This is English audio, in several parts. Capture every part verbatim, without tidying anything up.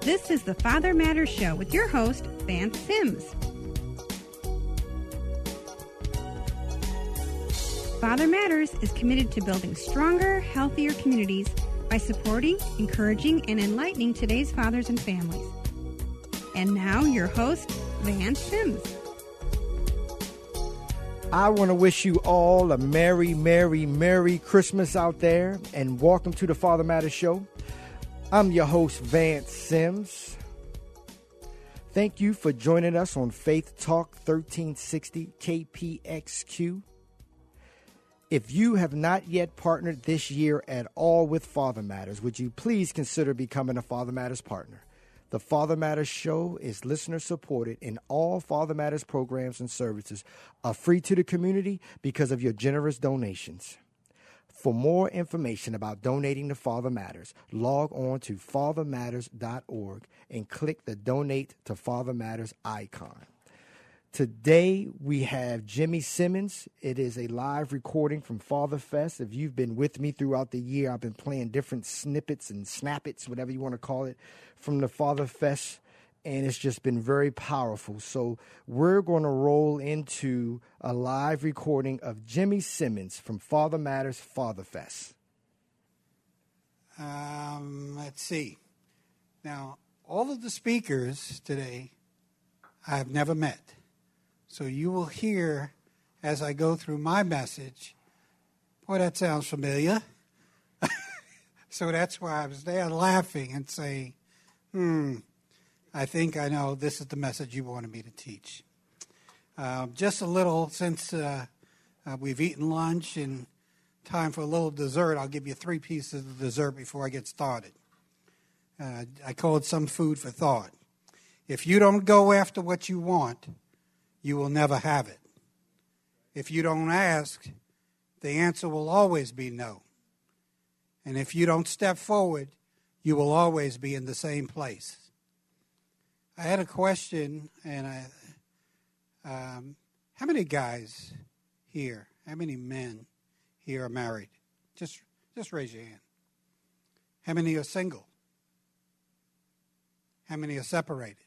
This is the Father Matters Show with your host, Vance Sims. Father Matters is committed to building stronger, healthier communities by supporting, encouraging, and enlightening today's fathers and families. And now, your host, Vance Sims. I want to wish you all a Merry, Merry, Merry Christmas out there, and welcome to the Father Matters Show. I'm your host, Vance Sims. Thank you for joining us on Faith Talk thirteen sixty K P X Q. If you have not yet partnered this year at all with Father Matters, would you please consider becoming a Father Matters partner? The Father Matters Show is listener supported, and all Father Matters programs and services are free to the community because of your generous donations. For more information about donating to Father Matters, log on to father matters dot org and click the Donate to Father Matters icon. Today, we have Jimmy Simmons. It is a live recording from Father Fest. If you've been with me throughout the year, I've been playing different snippets and snappets, whatever you want to call it, from the Father Fest, and it's just been very powerful. So we're going to roll into a live recording of Jimmy Simmons from Father Matters Father Fest. Um, let's see. Now, all of the speakers today I've never met. So you will hear, as I go through my message, boy, that sounds familiar. So that's why I was there laughing and saying, hmm, I think I know this is the message you wanted me to teach. Uh, just a little, since uh, uh, we've eaten lunch and time for a little dessert, I'll give you three pieces of dessert before I get started. Uh, I call it some food for thought. If you don't go after what you want, you will never have it. If you don't ask, the answer will always be no. And if you don't step forward, you will always be in the same place. I had a question, and I, um, how many guys here, how many men here are married? Just, just raise your hand. How many are single? How many are separated?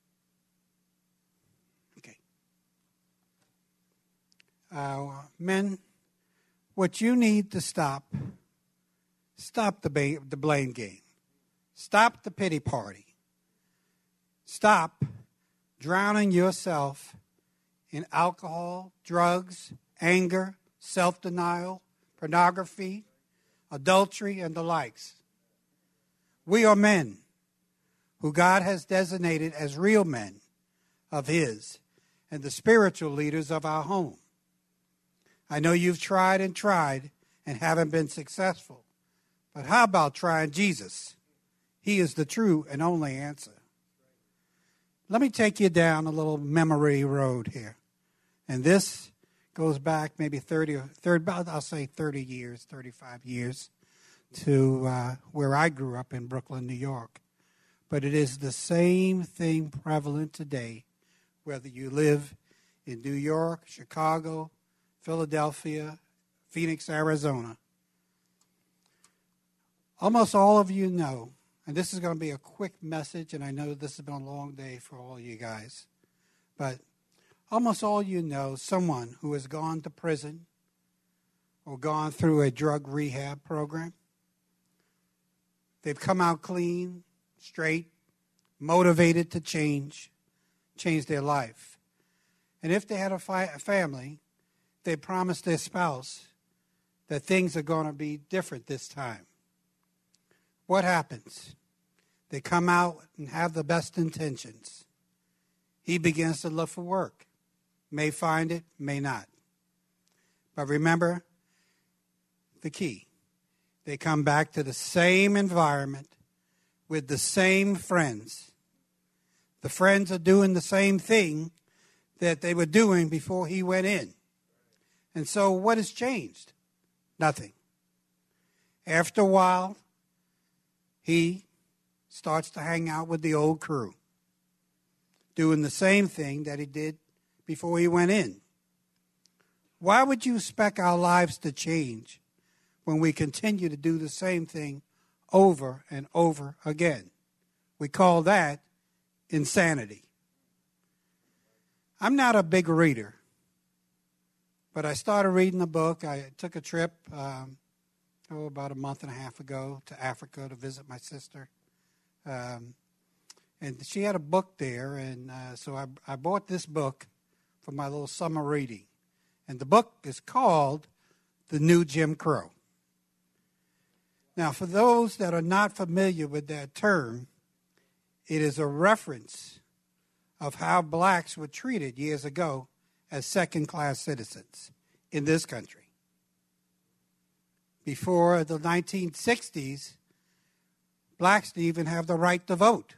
Uh, men, what you need to stop, stop the, ba- the blame game. Stop the pity party. Stop drowning yourself in alcohol, drugs, anger, self-denial, pornography, adultery, and the likes. We are men who God has designated as real men of His and the spiritual leaders of our home. I know you've tried and tried and haven't been successful. But how about trying Jesus? He is the true and only answer. Let me take you down a little memory road here. And this goes back maybe thirty, or thirty, I'll say thirty years, thirty-five years, to uh, where I grew up in Brooklyn, New York. But it is the same thing prevalent today, whether you live in New York, Chicago, Philadelphia, Phoenix, Arizona. Almost all of you know, and this is going to be a quick message, and I know this has been a long day for all you guys, but almost all you know someone who has gone to prison or gone through a drug rehab program. They've come out clean, straight, motivated to change, change their life. And if they had a, fi- a family, they promised their spouse that things are going to be different this time. What happens? They come out and have the best intentions. He begins to look for work. May find it, may not. But remember the key. They come back to the same environment with the same friends. The friends are doing the same thing that they were doing before he went in. And so what has changed? Nothing. After a while, he starts to hang out with the old crew, doing the same thing that he did before he went in. Why would you expect our lives to change when we continue to do the same thing over and over again? We call that insanity. I'm not a big reader, but I started reading a book. I took a trip um, oh, about a month and a half ago to Africa to visit my sister. Um, and she had a book there, and uh, so I, I bought this book for my little summer reading. And the book is called The New Jim Crow. Now, for those that are not familiar with that term, it is a reference of how blacks were treated years ago as second-class citizens in this country. Before the nineteen sixties, blacks didn't even have the right to vote.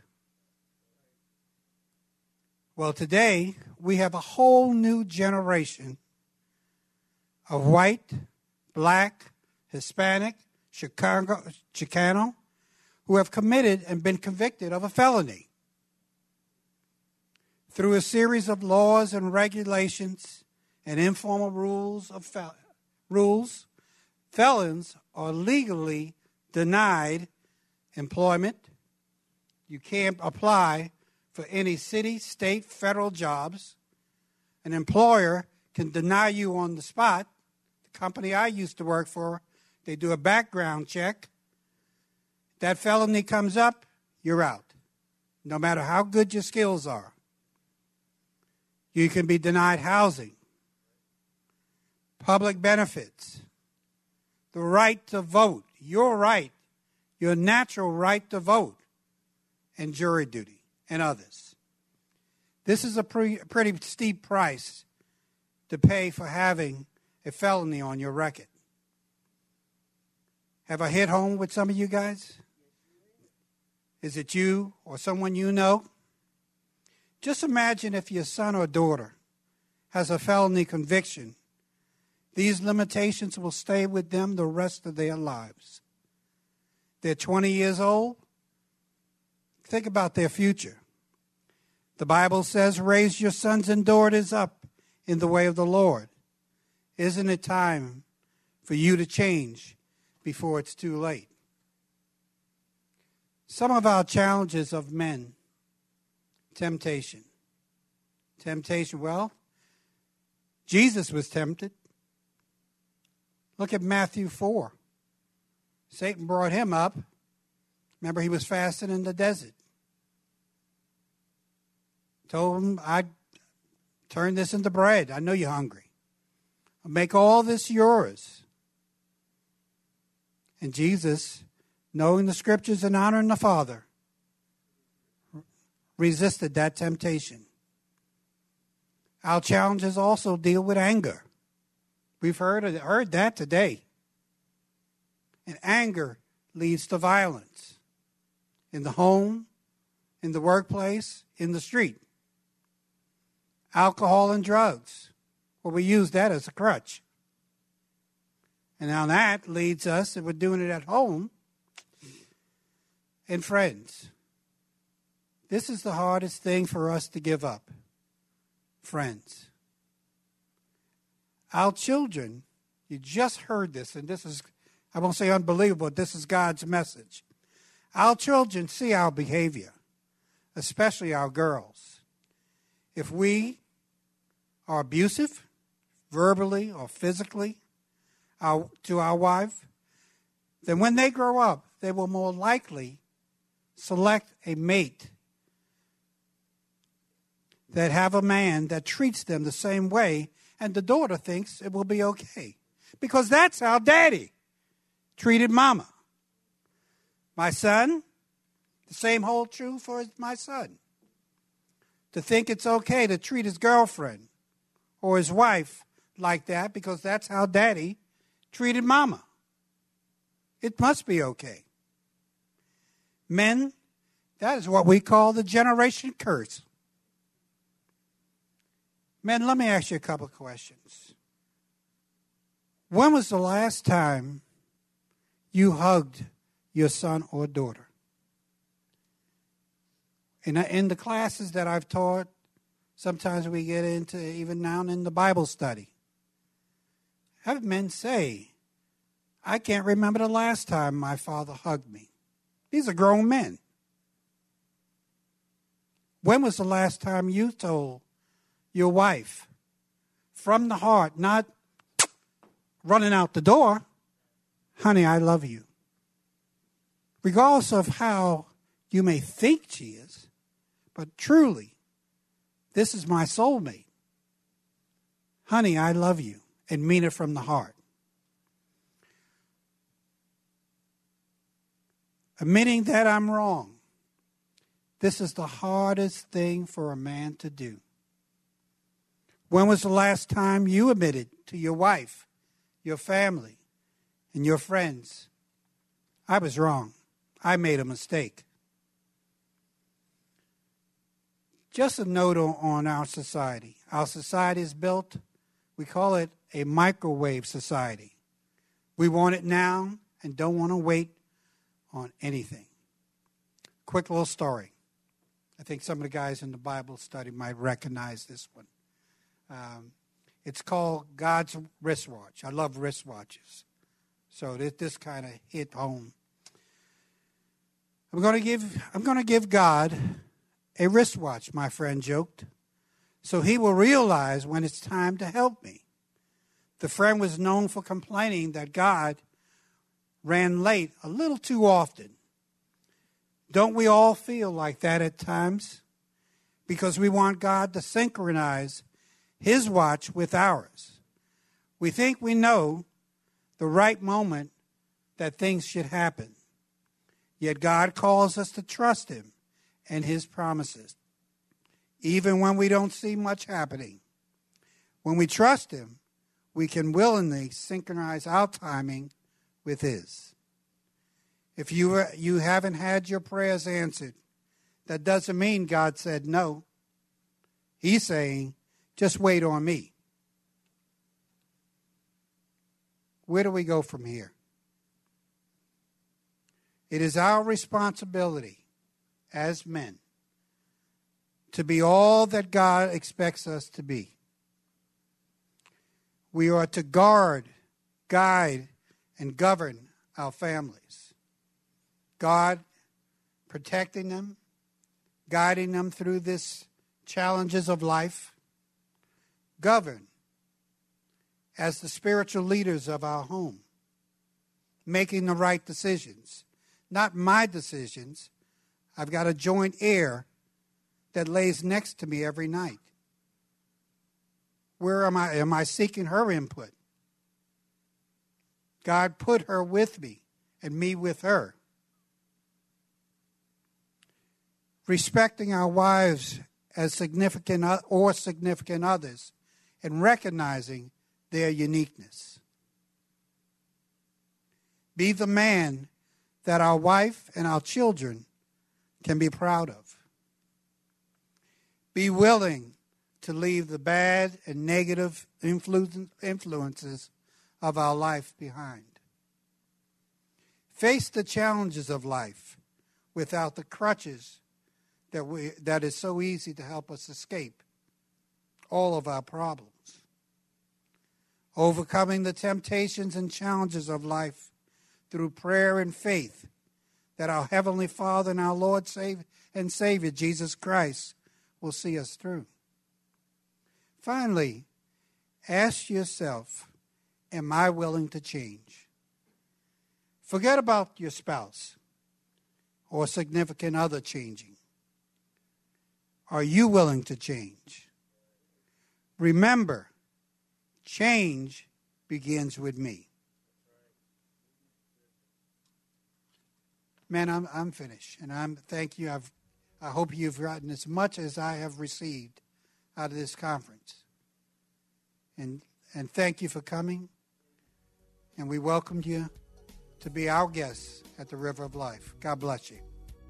Well, today, we have a whole new generation of white, black, Hispanic, Chicago, Chicano, who have committed and been convicted of a felony. Through a series of laws and regulations and informal rules of fel- rules, felons are legally denied employment. You can't apply for any city, state, federal jobs. An employer can deny you on the spot. The company I used to work for, they do a background check. That felony comes up, you're out, no matter how good your skills are. You can be denied housing, public benefits, the right to vote, your right, your natural right to vote, and jury duty, and others. This is a pre- pretty steep price to pay for having a felony on your record. Have I hit home with some of you guys? Is it you or someone you know? Just imagine if your son or daughter has a felony conviction. These limitations will stay with them the rest of their lives. They're twenty years old. Think about their future. The Bible says, raise your sons and daughters up in the way of the Lord. Isn't it time for you to change before it's too late? Some of our challenges of men. Temptation. Temptation, well, Jesus was tempted. Look at Matthew four. Satan brought him up. Remember, he was fasting in the desert. Told him, I'd turn this into bread. I know you're hungry. I'll make all this yours. And Jesus, knowing the scriptures and honoring the Father, resisted that temptation. Our challenges also deal with anger. We've heard, heard that today. And anger leads to violence in the home, in the workplace, in the street. Alcohol and drugs. Well, we use that as a crutch. And now that leads us, if we're doing it at home, and friends. This is the hardest thing for us to give up. Friends. Our children, you just heard this, and this is, I won't say unbelievable, but this is God's message. Our children see our behavior, especially our girls. If we are abusive, verbally or physically, our, to our wife, then when they grow up, they will more likely select a mate that have a man that treats them the same way, and the daughter thinks it will be okay. Because that's how daddy treated mama. My son, the same holds true for my son. To think it's okay to treat his girlfriend or his wife like that because that's how daddy treated mama. It must be okay. Men, that is what we call the generation curse. Men, let me ask you a couple of questions. When was the last time you hugged your son or daughter? In, in the classes that I've taught, sometimes we get into, even now in the Bible study, have men say, I can't remember the last time my father hugged me. These are grown men. When was the last time you told your wife from the heart, not running out the door, honey, I love you? Regardless of how you may think she is, but truly, this is my soulmate. Honey, I love you, and mean it from the heart. Admitting that I'm wrong. This is the hardest thing for a man to do. When was the last time you admitted to your wife, your family, and your friends, I was wrong. I made a mistake. Just a note on our society. Our society is built, we call it a microwave society. We want it now and don't want to wait on anything. Quick little story. I think some of the guys in the Bible study might recognize this one. Um, it's called God's wristwatch. I love wristwatches. So this, this kind of hit home. I'm going to give I'm going to give God a wristwatch, my friend joked, so he will realize when it's time to help me. The friend was known for complaining that God ran late a little too often. Don't we all feel like that at times? Because we want God to synchronize his watch with ours. We think we know the right moment that things should happen. Yet God calls us to trust him and his promises, even when we don't see much happening. When we trust him, we can willingly synchronize our timing with his. If you, you haven't had your prayers answered, that doesn't mean God said no. He's saying, just wait on me. Where do we go from here? It is our responsibility as men to be all that God expects us to be. We are to guard, guide, and govern our families. God protecting them, guiding them through these challenges of life. Govern as the spiritual leaders of our home, making the right decisions. Not my decisions. I've got a joint heir that lays next to me every night. Where am I? Am I seeking her input? God put her with me and me with her. Respecting our wives as significant or significant others and recognizing their uniqueness. Be the man that our wife and our children can be proud of. Be willing to leave the bad and negative influences of our life behind. Face the challenges of life without the crutches that we that is so easy to help us escape all of our problems. Overcoming the temptations and challenges of life through prayer and faith that our Heavenly Father and our Lord and Savior, Jesus Christ, will see us through. Finally, ask yourself, am I willing to change? Forget about your spouse or significant other changing. Are you willing to change? Remember, change begins with me. Man, I'm I'm finished, and I'm thank you. I've I hope you've gotten as much as I have received out of this conference. And and thank you for coming. And we welcomed you to be our guests at the River of Life. God bless you.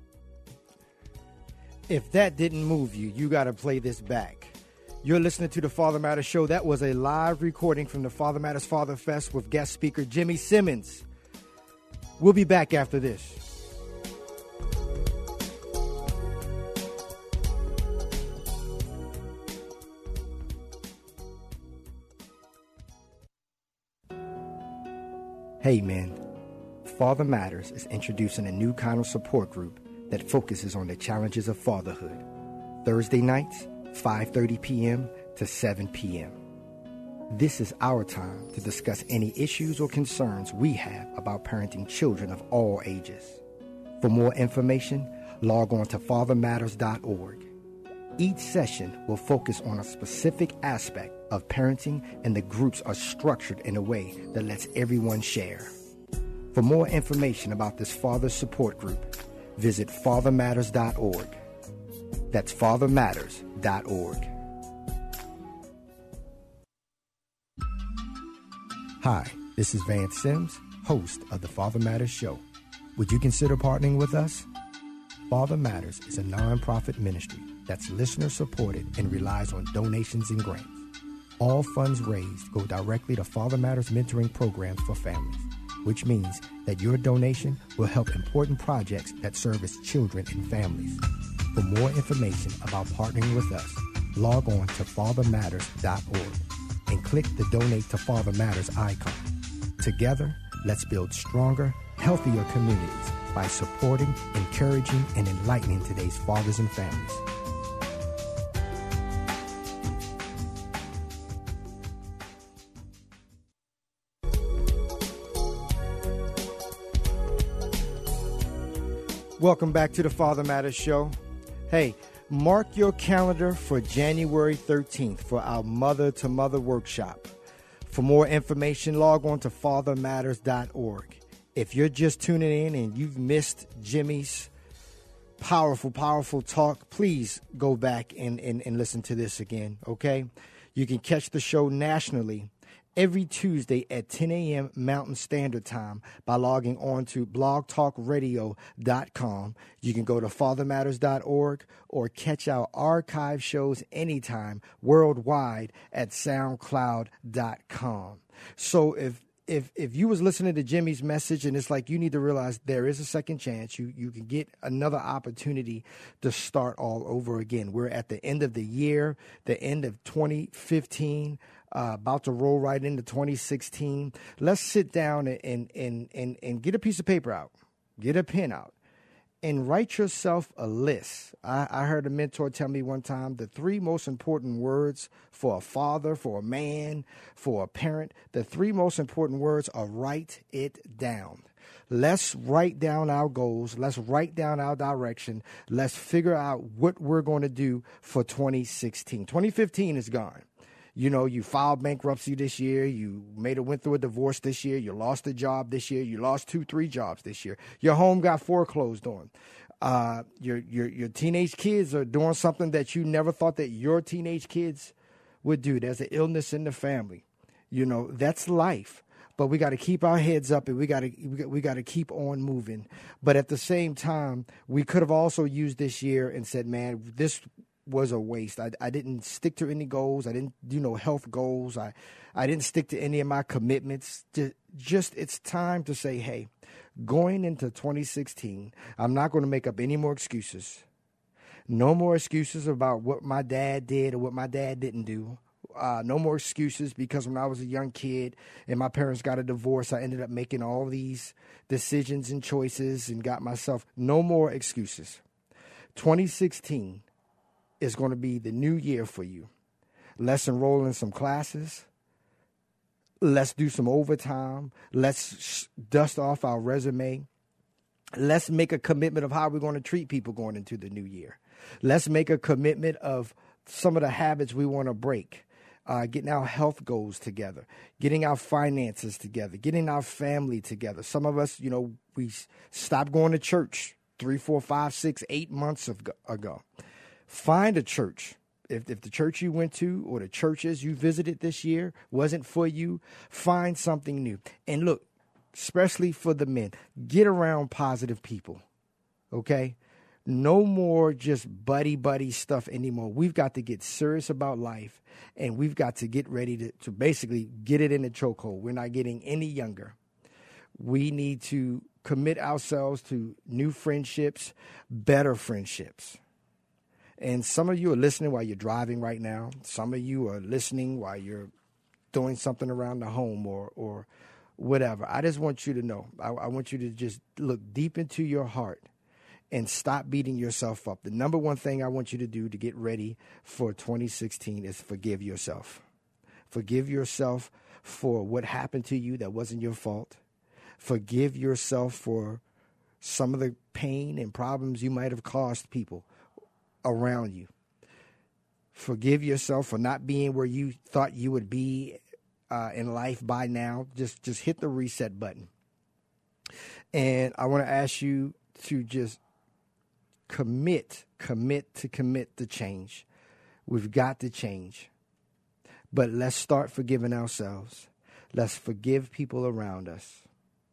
If that didn't move you, you got to play this back. You're listening to the Father Matters Show. That was a live recording from the Father Matters Father Fest with guest speaker Jimmy Simmons. We'll be back after this. Hey man, Father Matters is introducing a new kind of support group that focuses on the challenges of fatherhood. Thursday nights, five thirty p.m. to seven p.m. This is our time to discuss any issues or concerns we have about parenting children of all ages. For more information, log on to father matters dot org. Each session will focus on a specific aspect of parenting, and the groups are structured in a way that lets everyone share. For more information about this father support group, visit father matters dot org. That's father matters dot org. Hi, this is Vance Sims, host of the Father Matters Show. Would you consider partnering with us? Father Matters is a nonprofit ministry that's listener-supported and relies on donations and grants. All funds raised go directly to Father Matters mentoring programs for families, which means that your donation will help important projects that service children and families. For more information about partnering with us, log on to father matters dot org and click the Donate to Father Matters icon. Together, let's build stronger, healthier communities by supporting, encouraging, and enlightening today's fathers and families. Welcome back to the Father Matters Show. Hey, mark your calendar for January thirteenth for our Mother to Mother workshop. For more information, log on to father matters dot org. If you're just tuning in and you've missed Jimmy's powerful, powerful talk, please go back and, and, and listen to this again, okay? You can catch the show nationally every Tuesday at ten a.m. Mountain Standard Time by logging on to blog talk radio dot com. You can go to father matters dot org or catch our archive shows anytime worldwide at soundcloud dot com. So if If if you was listening to Jimmy's message and it's like you need to realize there is a second chance, you, you can get another opportunity to start all over again. We're at the end of the year, the end of twenty fifteen, uh, about to roll right into twenty sixteen. Let's sit down and, and, and, and get a piece of paper out, get a pen out, and write yourself a list. I, I heard a mentor tell me one time the three most important words for a father, for a man, for a parent, the three most important words are write it down. Let's write down our goals. Let's write down our direction. Let's figure out what we're going to do for twenty sixteen. twenty fifteen is gone. You know, you filed bankruptcy this year. You made a, went through a divorce this year. You lost a job this year. You lost two, three jobs this year. Your home got foreclosed on. Uh, your, your, your teenage kids are doing something that you never thought that your teenage kids would do. There's an illness in the family. You know, that's life. But we got to keep our heads up and we got to we got to keep on moving. But at the same time, we could have also used this year and said, man, this was a waste. I, I didn't stick to any goals. I didn't do no health goals. I, I didn't stick to any of my commitments. Just, just it's time to say, hey, going into twenty sixteen, I'm not going to make up any more excuses. No more excuses about what my dad did or what my dad didn't do. Uh, no more excuses because when I was a young kid and my parents got a divorce, I ended up making all these decisions and choices and got myself no more excuses. twenty sixteen is going to be the new year for you. Let's enroll in some classes. Let's do some overtime. Let's sh- dust off our resume. Let's make a commitment of how we're going to treat people going into the new year. Let's make a commitment of some of the habits we want to break. Uh, getting our health goals together, getting our finances together, getting our family together. Some of us, you know, we stopped going to church three, four, five, six, eight months ago. Find a church. If, if the church you went to or the churches you visited this year wasn't for you, find something new. And look, especially for the men, get around positive people, okay? No more just buddy-buddy stuff anymore. We've got to get serious about life, and we've got to get ready to, to basically get it in the chokehold. We're not getting any younger. We need to commit ourselves to new friendships, better friendships. And some of you are listening while you're driving right now. Some of you are listening while you're doing something around the home or or whatever. I just want you to know. I, I want you to just look deep into your heart and stop beating yourself up. The number one thing I want you to do to get ready for twenty sixteen is forgive yourself. Forgive yourself for what happened to you that wasn't your fault. Forgive yourself for some of the pain and problems you might have caused people around you. Forgive yourself for not being where you thought you would be uh, in life by now. Just, just hit the reset button. And I want to ask you to just commit, commit to commit to change. We've got to change. But let's start forgiving ourselves. Let's forgive people around us.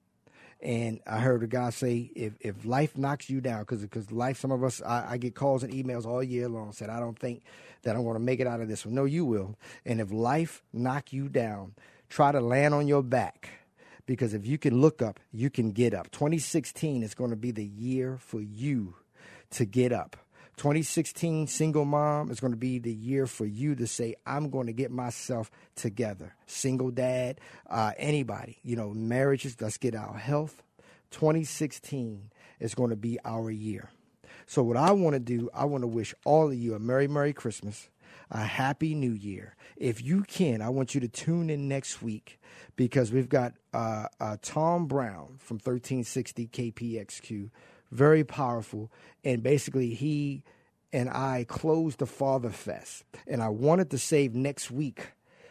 And I heard a guy say, if, if life knocks you down, because because life, some of us, I, I get calls and emails all year long, said, I don't think that I'm going to make it out of this one. No, you will. And if life knock you down, try to land on your back. Because if you can look up, you can get up. twenty sixteen is going to be the year for you to get up. twenty sixteen single mom is going to be the year for you to say, I'm going to get myself together. Single dad, uh, anybody, you know, marriages, let's get our health. twenty sixteen is going to be our year. So what I want to do, I want to wish all of you a Merry, Merry Christmas, a Happy New Year. If you can, I want you to tune in next week because we've got uh, uh, Tom Brown from thirteen sixty K P X Q. Very powerful. And basically, he and I closed the Father Fest. And I wanted to save next week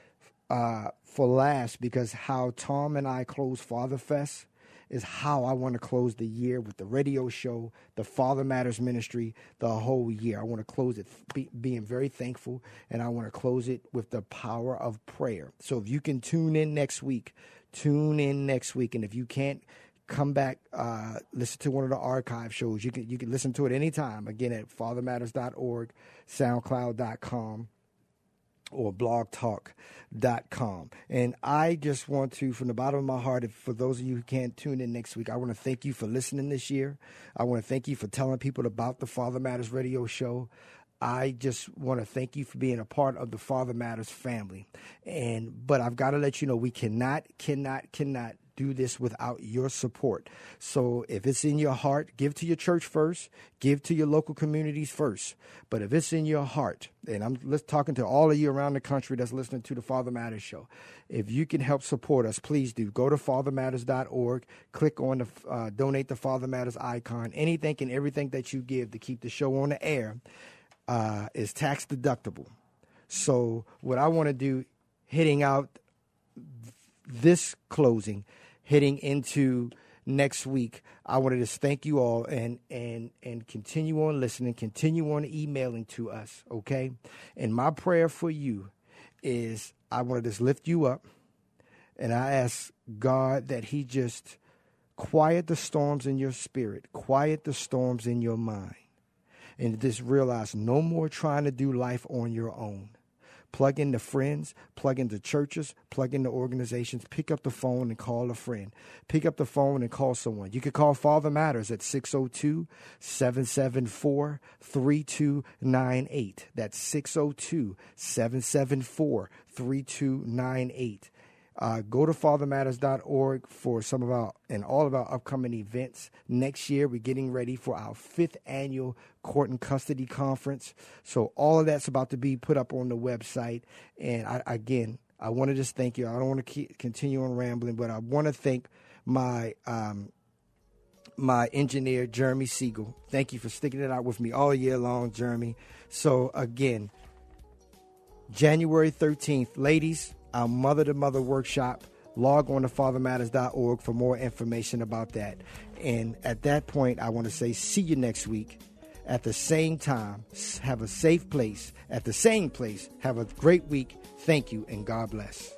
uh, for last because how Tom and I closed Father Fest is how I want to close the year with the radio show, the Father Matters Ministry, the whole year. I want to close it be, being very thankful, and I want to close it with the power of prayer. So if you can tune in next week, tune in next week. And if you can't, come back, uh, listen to one of the archive shows. You can you can listen to it anytime. Again, at father matters dot org, soundcloud dot com, or blog talk dot com. And I just want to, from the bottom of my heart, if, for those of you who can't tune in next week, I want to thank you for listening this year. I want to thank you for telling people about the Father Matters radio show. I just want to thank you for being a part of the Father Matters family. And but I've got to let you know we cannot, cannot, cannot do this without your support. So if it's in your heart, give to your church first, give to your local communities first. But if it's in your heart, and I'm talking to all of you around the country that's listening to the Father Matters show, if you can help support us, please do. Go to father matters dot org, click on the uh, donate the Father Matters icon. Anything and everything that you give to keep the show on the air uh, is tax deductible. So what I want to do, hitting out this closing, heading into next week, I want to just thank you all and and and continue on listening, continue on emailing to us, okay? And my prayer for you is I want to just lift you up, and I ask God that he just quiet the storms in your spirit, quiet the storms in your mind, and just realize no more trying to do life on your own. Plug into friends, plug into churches, plug into organizations, pick up the phone and call a friend. Pick up the phone and call someone. You can call Father Matters at six oh two, seven seven four, three two nine eight. That's six oh two, seven seven four, three two nine eight. Uh, go to father matters dot org for some of our and all of our upcoming events. Next year, we're getting ready for our fifth annual Court and Custody Conference. So all of that's about to be put up on the website. And I, again, I want to just thank you. I don't want to keep, continue on rambling, but I want to thank my um, my engineer, Jeremy Siegel. Thank you for sticking it out with me all year long, Jeremy. So again, January thirteenth, ladies, our Mother to Mother workshop. Log on to father matters dot org for more information about that. And at that point, I want to say see you next week at the same time. Have a safe place at the same place. Have a great week. Thank you, and God bless.